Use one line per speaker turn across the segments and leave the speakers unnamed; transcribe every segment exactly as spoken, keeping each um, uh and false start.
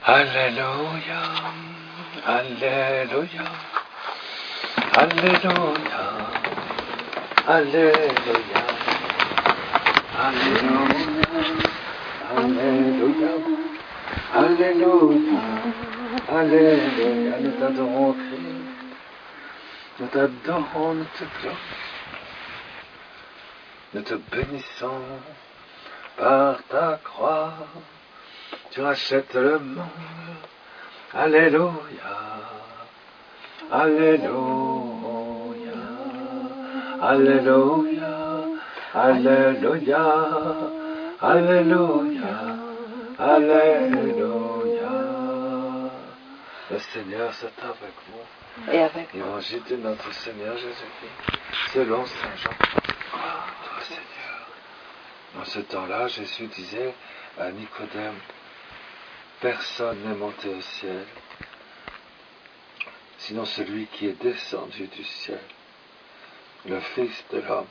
Alléluia, Alléluia, Alléluia, Alléluia, Alléluia, Alléluia, Alléluia, Alléluia, nous t'adorons Christ, nous t'adorons, nous te glorifions, nous te bénissons par ta croix. Tu rachètes le monde. Alléluia. Alléluia. Alléluia. Alléluia. Alléluia. Alléluia. Le Seigneur c'est avec vous.
Et avec vous.
Évangile de notre Seigneur Jésus-Christ, selon Saint Jean. Gloire à toi, Seigneur. Dans ce temps-là, Jésus disait à Nicodème, personne n'est monté au ciel, sinon celui qui est descendu du ciel, le Fils de l'homme.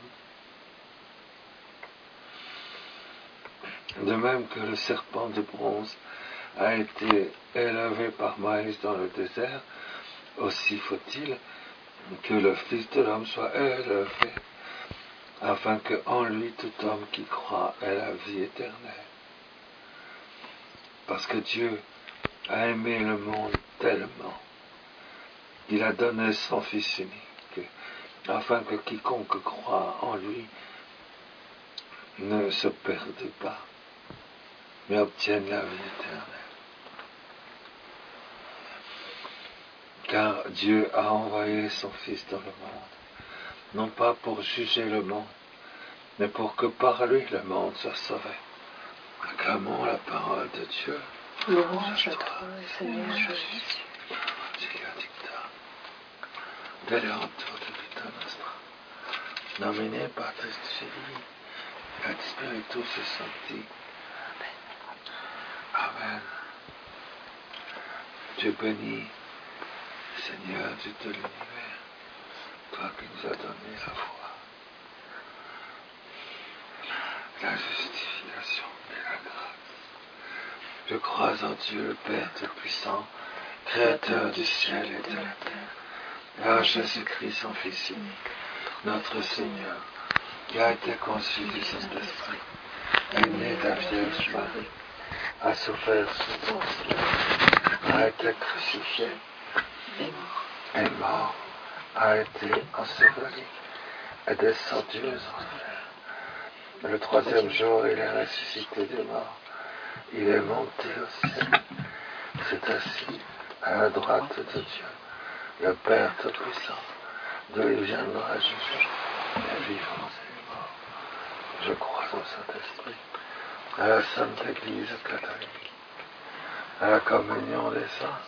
De même que le serpent de bronze a été élevé par Moïse dans le désert, aussi faut-il que le Fils de l'homme soit élevé, afin qu'en lui tout homme qui croit ait la vie éternelle. Parce que Dieu a aimé le monde tellement qu'il a donné son Fils unique, afin que quiconque croit en lui ne se perde pas, mais obtienne la vie éternelle. Car Dieu a envoyé son Fils dans le monde, non pas pour juger le monde, mais pour que par lui le monde soit sauvé. Acclamons la parole de Dieu.
Louange à toi, Seigneur Jésus.
Dell'auto di vita nostra, nomine Patris Filii, et Spiritus Sancti. Amen. Dieu béni, Seigneur Dieu de l'univers, toi qui nous as donné la foi, la justification et la grâce. Je crois en Dieu le Père Tout-Puissant, Créateur du ciel et de la terre, et en Jésus-Christ son Fils unique, notre Seigneur, qui a été conçu du Saint-Esprit, est né de la Vierge Marie, a souffert sous Ponce Pilate, a été crucifié, est mort, a été enseveli, est descendu aux enfers. Le troisième jour, il est ressuscité des morts. Il est monté au ciel, s'est assis à la droite de Dieu, le Père Tout-Puissant, d'où il viendra juger les vivants et les morts. Je crois au Saint-Esprit, à la Sainte Église catholique, à la communion des saints,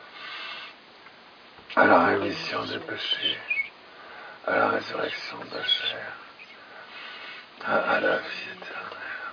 à la rémission des péchés, à la résurrection de la chair, à, à la vie éternelle.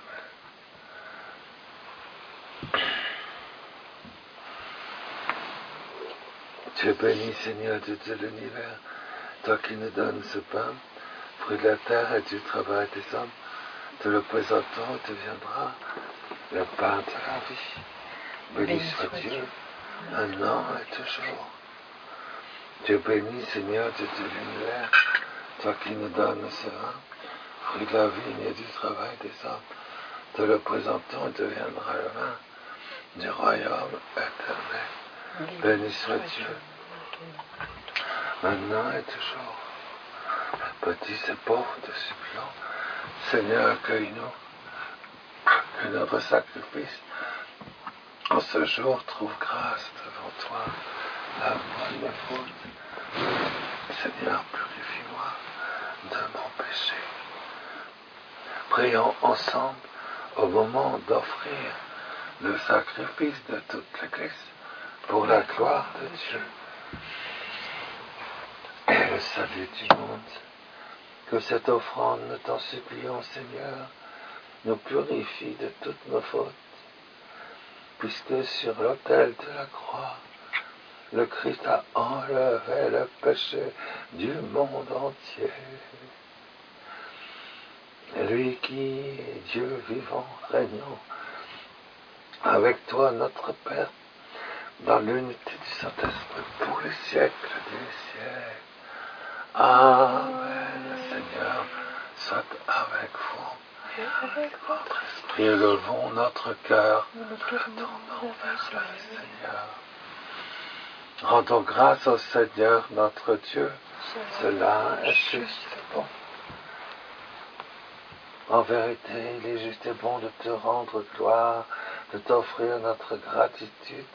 Tu es béni, Seigneur Dieu de l'univers, toi qui nous donnes ce pain, fruit de la terre et du travail des hommes, te le présentons, deviendra le pain de la vie. Béni soit Dieu, maintenant et toujours. Tu es béni, Seigneur Dieu de l'univers, toi qui nous donnes ce vin, fruit de la vigne et du travail des hommes, te le présentons, deviendra le vin du royaume éternel. Béni soit Dieu, maintenant et toujours. Petits et pauvres te supplions, Seigneur, accueille-nous, que notre sacrifice en ce jour trouve grâce devant toi. Lave-moi de mes fautes. Seigneur, purifie-moi de mon péché. Prions ensemble au moment d'offrir le sacrifice de toute l'Église pour la gloire de Dieu et le salut du monde. Que cette offrande, nous t'en supplions, Seigneur, nous purifie de toutes nos fautes, puisque sur l'autel de la croix, le Christ a enlevé le péché du monde entier. Lui qui est Dieu vivant, régnant avec toi, notre Père, dans l'unité du Saint-Esprit, pour les siècles des siècles. Amen. Le Seigneur soit avec vous et avec votre esprit. Élevons notre cœur, nous le tournons vers le Seigneur. Rendons grâce au Seigneur notre Dieu, cela est juste et bon. En vérité, il est juste et bon de te rendre gloire, de t'offrir notre gratitude,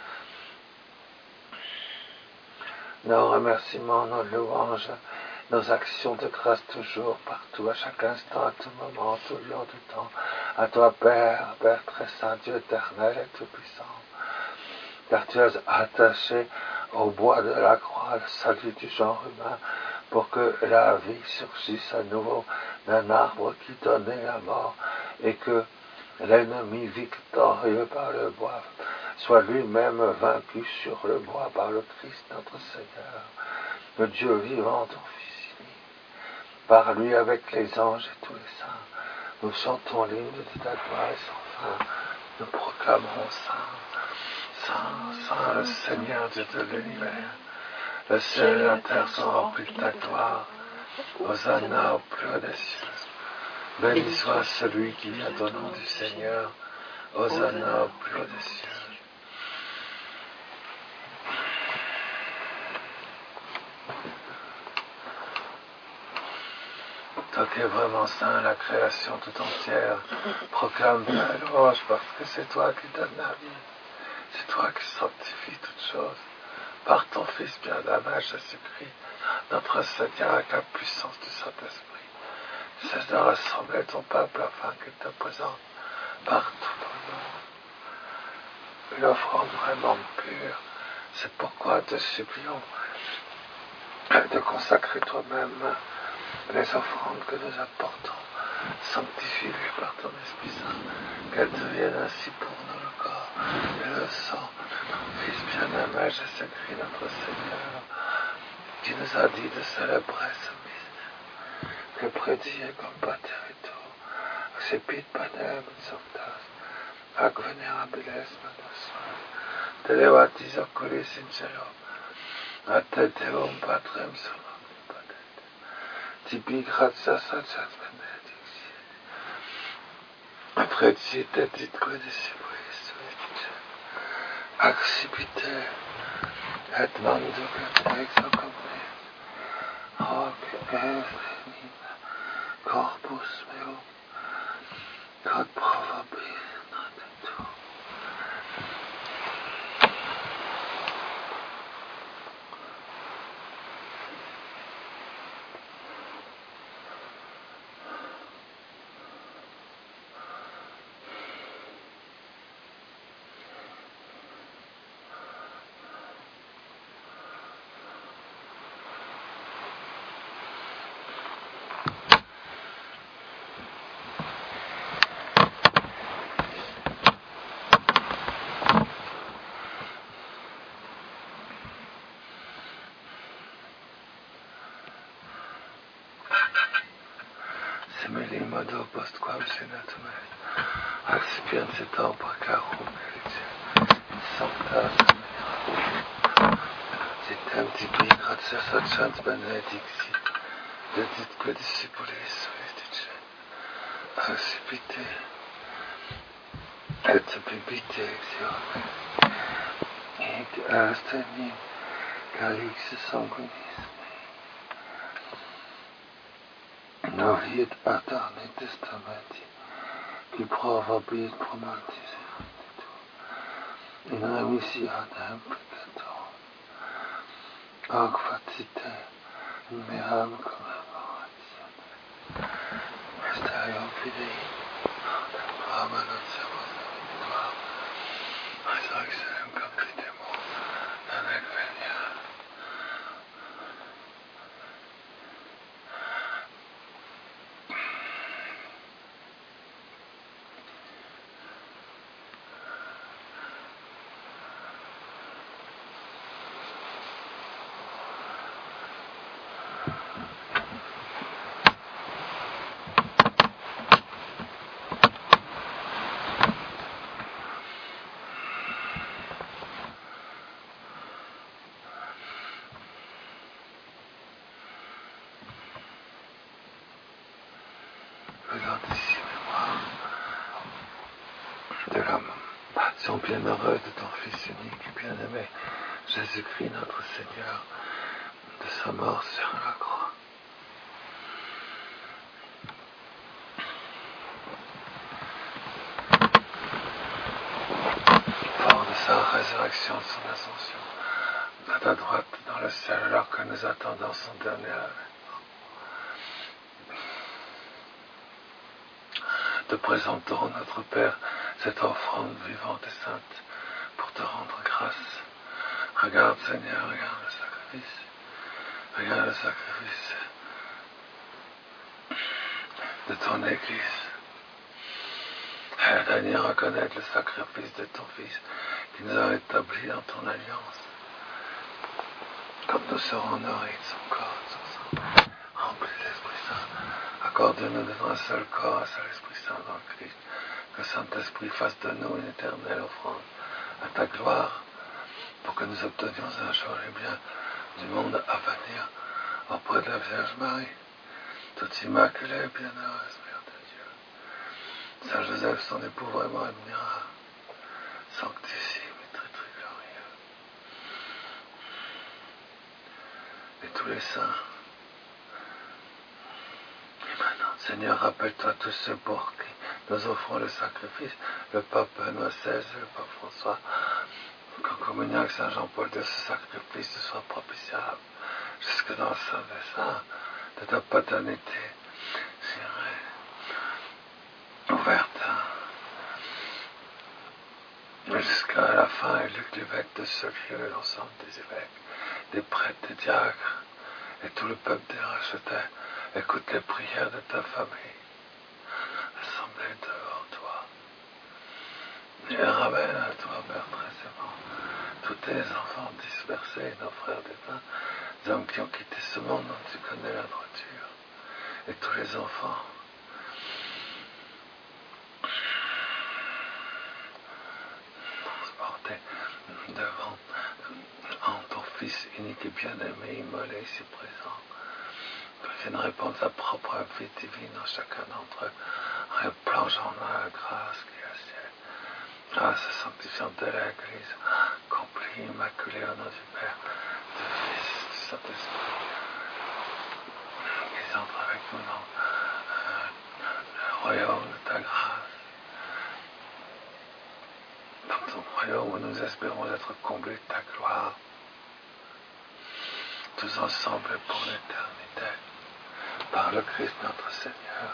nos remerciements, nos louanges, nos actions de grâce toujours, partout, à chaque instant, à tout moment, tout lieu du temps. À toi, Père, Père très saint, Dieu éternel et tout-puissant. Car tu as attaché au bois de la croix le salut du genre humain, pour que la vie surgisse à nouveau d'un arbre qui donnait la mort, et que l'ennemi victorieux par le bois soit lui-même vaincu sur le bois par le Christ notre Seigneur, le Dieu vivant, ton Fils unique. Par lui, avec les anges et tous les saints, nous chantons l'hymne de ta gloire et sans fin, nous proclamons Saint, Saint, Saint, le Seigneur Dieu de l'univers. Le ciel et la terre sont remplis de ta gloire. Hosanna au plus haut des cieux. Béni soit celui qui vient au nom du Seigneur. Hosanna au plus haut des cieux. Toi qui es vraiment saint, la création tout entière proclame ta louange parce que c'est toi qui donnes la vie. C'est toi qui sanctifies toutes choses. Par ton Fils bien-aimé Jésus-Christ, notre Seigneur, avec la puissance du Saint-Esprit, cesse de rassembler ton peuple afin qu'il te présente partout au monde une offrande vraiment pure. C'est pourquoi te supplions de consacrer toi-même les offrandes que nous apportons. Sanctifie-les par ton Esprit Saint, qu'elles deviennent ainsi pour nous le corps et le sang de ton Fils bien-aimé Jésus-Christ notre Seigneur, qui nous a dit de célébrer ce mystère, que prédit comme paterito, accipit panem sanctas, ac venerabilis manus, televatis oculis in cielo, a te deum patrem solum patet, tibi gratias acet benedicti, appretit et dit codicipuis, accipite, et manducat ex ocomne, hoc est corpus meum, quod provabis natetur. Simili modo postquam senatum est, accipiensit precarum elice, in sancta semina. Sitem tibi gratias acent benedicti, dedit que discipulis vestice, accipite, et bibite exione, et astenim calix sanguinis. Novit aeterni testamenti, qui provabit promantis in remissionem peccatorum, hoc facite in meam commemoratione. Mysterium Fidei, quam annunciamus victuam, resurrectionem confidemo, nec venia. de la passion bienheureuse de ton Fils unique et bien-aimé, Jésus-Christ notre Seigneur, de sa mort sur la croix. Fort de sa résurrection, de son ascension, à ta droite dans le ciel, alors que nous attendons son dernier avènement. Te présentons, notre Père, cette offrande vivante et sainte pour te rendre grâce. Regarde, Seigneur, regarde le sacrifice. Regarde le sacrifice de ton Église. Aide-nous à reconnaître le sacrifice de ton Fils qui nous a établis dans ton alliance. Comme nous serons nourris de son corps, de son sang, remplis de l'Esprit Saint. Accorde-nous de un seul corps, un seul Esprit Saint dans le Christ. Que le Saint-Esprit fasse de nous une éternelle offrande à ta gloire, pour que nous obtenions un jour les biens du monde à venir auprès de la Vierge Marie, toute immaculée et bienheureuse Mère de Dieu. Saint Joseph, son époux vraiment admirable, sanctissime et très très glorieux. Et tous les saints. Et maintenant, Seigneur, rappelle-toi tous ceux pour qui nous offrons le sacrifice, le pape Benoît seize, le pape François, qu'en communion avec Saint Jean-Paul deux, ce sacrifice soit propitiable jusque dans le sein des saints de ta paternité, ouverte jusqu'à la fin, et Luc l'évêque de ce lieu, l'ensemble des évêques, des prêtres, des diacres, et tout le peuple des rachetés, écoute les prières de ta famille, assemblée devant toi, et ramène à toi, Père très aimant, tous tes enfants dispersés, nos frères défunts, les hommes qui ont quitté ce monde dont tu connais la droiture, et tous les enfants transportés devant en ton Fils unique et bien-aimé, immolé ici présent, qu'ils viennent répondre sa propre vie divine en chacun d'entre eux, en plongeant dans la grâce qui est la sienne. Grâce sanctifiante de l'Église, accomplie, immaculée au nom du Père, du Fils, du Saint-Esprit, qu'ils entrent avec nous dans euh, le royaume de ta grâce, dans ton royaume où nous espérons être comblés de ta gloire, tous ensemble pour l'éternité, par le Christ notre Seigneur.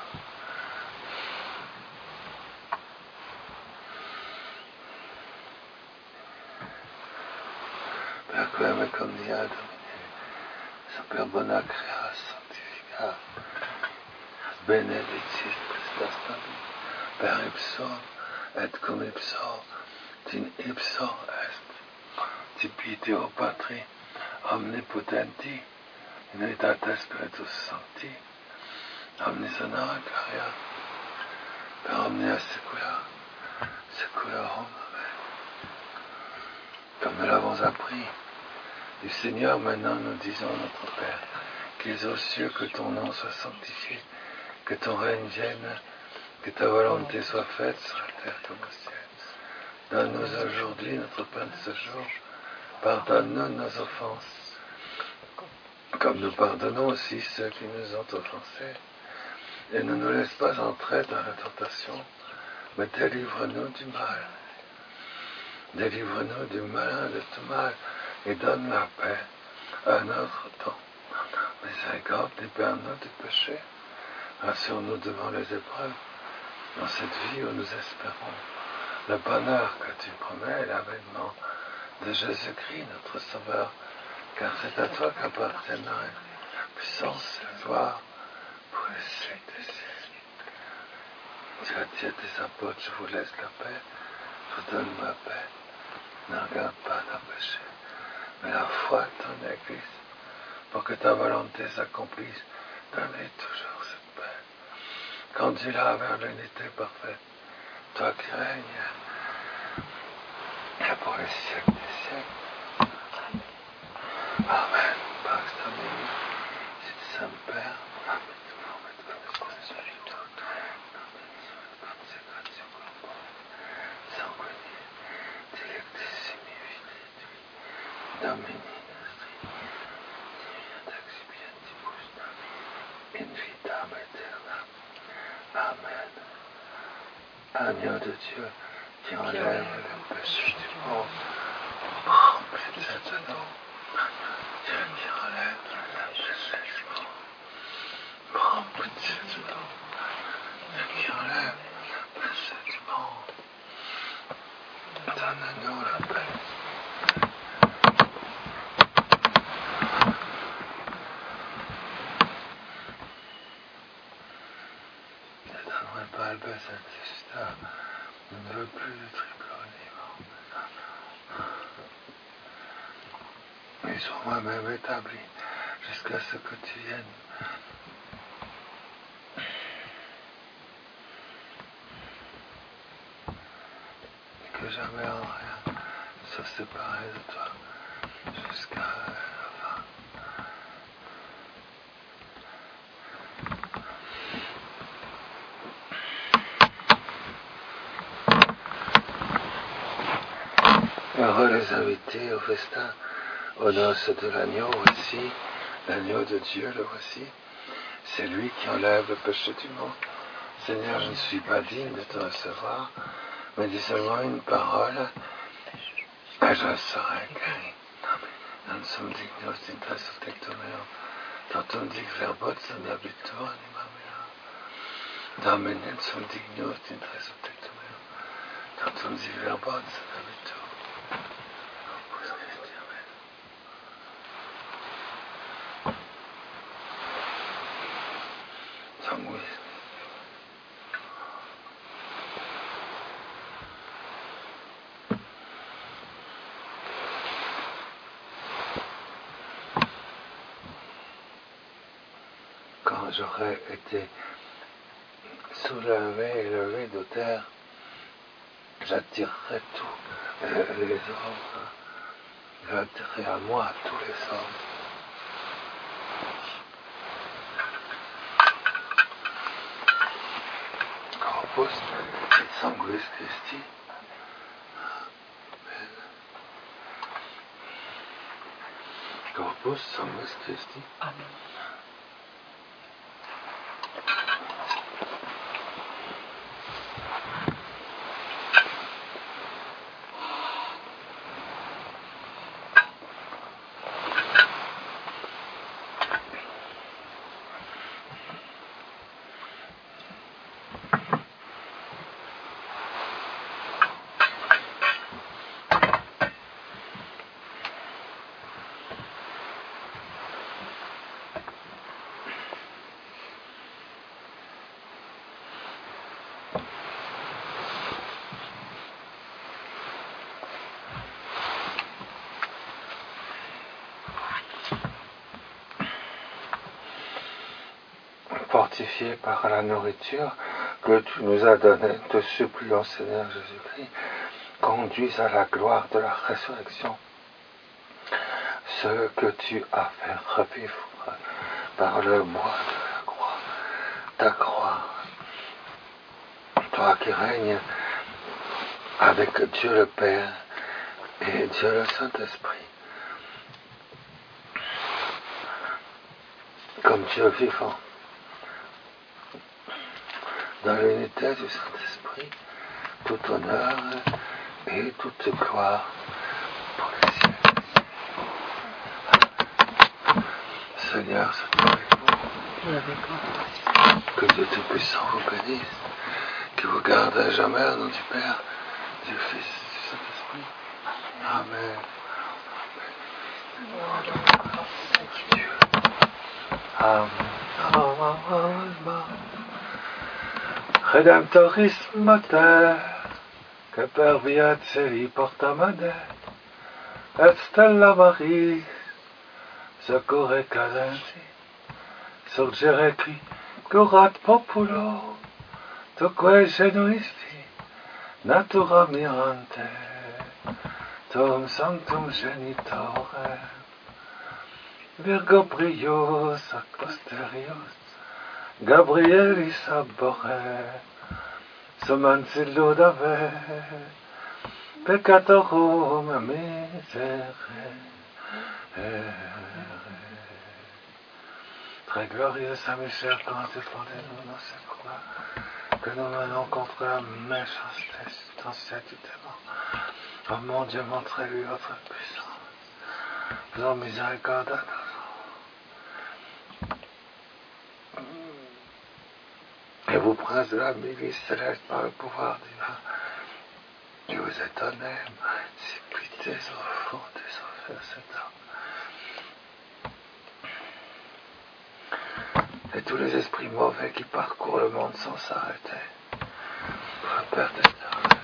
Per quem è condiato saper bona crea sanctifica benedicit Christus stabi per ipso et cum ipso tin ipso est tipitio Patri omnipotenti in unitate Spiritus Sancti omnis honora gloria per omnia secula seculorum. Amen. Comme nous l'avons appris du Seigneur, maintenant nous disons notre Père, qui es aux cieux, que ton nom soit sanctifié, que ton règne vienne, que ta volonté soit faite sur la terre comme au ciel. Donne-nous aujourd'hui notre pain de ce jour, pardonne-nous nos offenses, comme nous pardonnons aussi ceux qui nous ont offensés, et ne nous laisse pas entrer dans la tentation, mais délivre-nous du mal. Délivre-nous du malin, de tout mal, et donne la paix à notre temps. Miséricorde, libère-nous du péché, rassure-nous devant les épreuves, dans cette vie où nous espérons le bonheur que tu promets, l'avènement de Jésus-Christ, notre Sauveur, car c'est à toi qu'appartiennent la puissance et la gloire pour les siècles des siècles. Tu as dit à tes apôtres, je vous laisse la paix, je vous donne ma paix. Ne regarde pas nos péchés, mais la foi de ton Église, pour que ta volonté s'accomplisse. Donne-lui toujours cette paix. Conduis-la vers l'unité parfaite, toi qui règnes pour les siècles des siècles. Amen. Pax Domini, sit semper. Domini, in vitam aeternam. Amen. Agneau de Dieu, qui enlève le péché du monde, prends pitié de nous. Dieu qui enlève le péché du monde, prends pitié de nous. Dieu qui enlève le péché du monde, donne-nous la paix. Ne donnerai pas le baiser de Saint-Eustache. Je ne veux plus de triple aliment. Ils sont moi-même établis jusqu'à ce que tu viennes. Et que jamais en rien ne se séparer de toi jusqu'à la fin. Heureux les invités au festin, aux noces de l'agneau, voici, l'agneau de Dieu, le voici. C'est lui qui enlève le péché du monde. Seigneur, je ne suis pas digne de te recevoir, mais dis seulement une parole, et je serai guéri. Non sum dignos intres tectum meum, totum dic verbot sum habitur anima mea. Domine sum dignos intres tectum meum, totum dic verbot sum habitur. Quand j'aurai été soulevé, élevé de terre, j'attirerai tous les hommes, j'attirerai à moi tous les hommes. Corpus et sanguis Christi. Corpus sanguis Christi.
Amen.
Fortifiés par la nourriture que tu nous as donnée, te supplions, Seigneur Jésus-Christ, conduise à la gloire de la résurrection ceux que tu as fait revivre par le bois de la croix, ta croix, toi qui règnes avec Dieu le Père et Dieu le Saint-Esprit, comme Dieu vivant. Dans l'unité du Saint-Esprit, tout honneur et toute gloire pour les siècles. Seigneur, c'est avec vous. Que Dieu Tout-Puissant vous bénisse, qu'il vous garde à jamais au nom du Père, du Fils et du Saint-Esprit. Amen. Amen. Amen. Redemptoris mater, que per via celi porta manet, et stella Maris, secore cadenti, surgere qui curat populo, toque genuisti, natura mirante, tom sanctum genitore, Virgo prius ac posterius, Gabrielis abore, summans illud ave, peccatorum misere, Très glorieux Saint-Michel, quand défendez-nous dans cette croix, que nous menons contre la méchanceté substantielle du démon. Oh mon Dieu, montrez-lui votre puissance. Faisons miséricorde à nous. Et vous, prince de la milice céleste, par le pouvoir divin, et vous étonnez, si pitié au fond des enfers cet homme. Et tous les esprits mauvais qui parcourent le monde sans s'arrêter. Père d'éternel,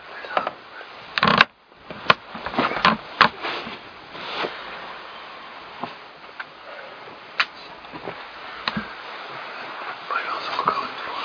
prions encore une fois.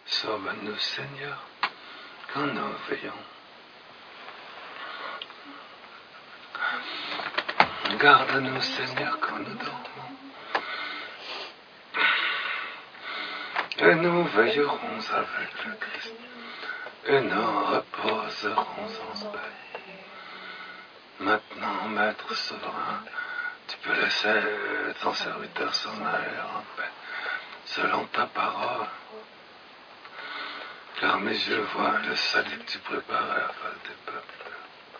Sauve-nous, Seigneur, quand nous veillons. Garde-nous, Seigneur, quand nous dormons. Et nous veillerons avec le Christ. Et nous reposerons en paix. Maintenant, Maître souverain, tu peux laisser ton serviteur s'en aller en paix, selon ta parole. Car mes yeux voient le salut que tu prépares à la face des peuples.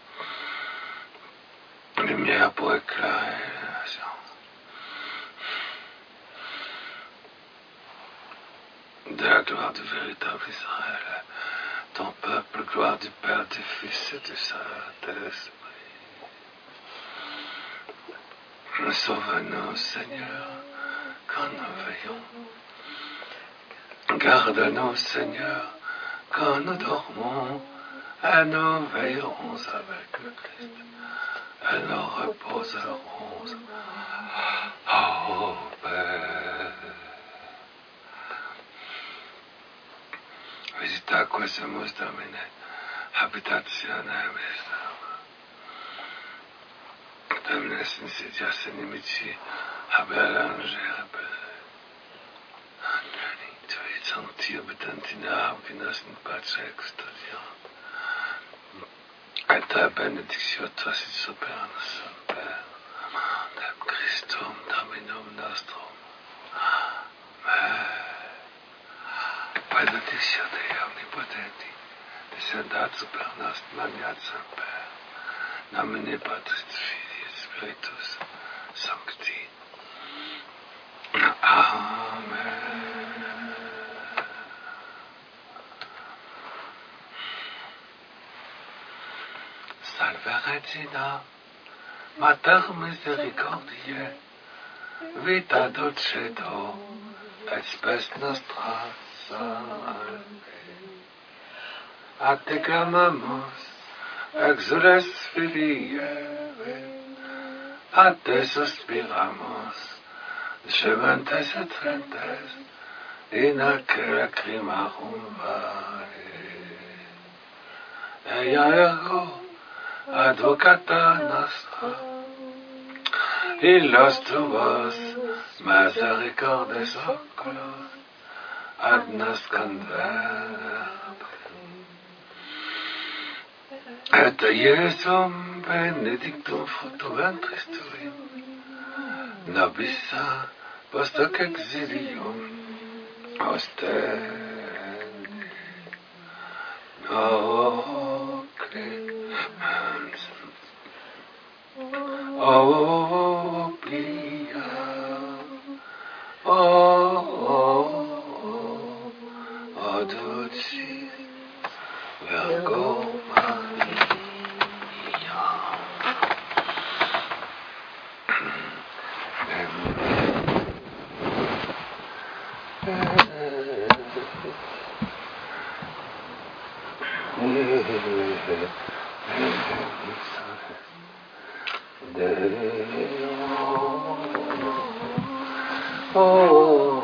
Lumière pour éclairer la science. De la gloire du véritable Israël, ton peuple, gloire du Père, du Fils et du Saint-Esprit. Sauve-nous, Seigneur, quand nous veillons. Garde-nous, Seigneur, quand nous dormons, et nous veillerons avec le Christ, et nous reposerons en paix. Visita quesemus Domine, habitationem esam. Domine insidias inimici, haberangere belle. Tu es sentir betantina, auginas in pace extasiant. Et ta benediction, toi, si super nos Père, amandem Christum Dominum nostrum. Amen. Benediction Dei omnipotenti, descendat super nos maniat semper. Nomine Patris Filii et Spiritus Sancti. Amen. Salve Regina, Mater misericordiae, vita dulcedo, et spes nostra salve. A te clamamus, exules Filii, a te suspiramus, gementes et trentes, in ac lacrimarum vale. Eia ergo, advocata nostra, illos tuos misericordes oculos, ad nos convertem. Et Iesum benedictum fructum ventris tui, nobis post hoc exilium ostendi. O clemens, o pia, o, o, o dulcis Virgo Maria. Oh,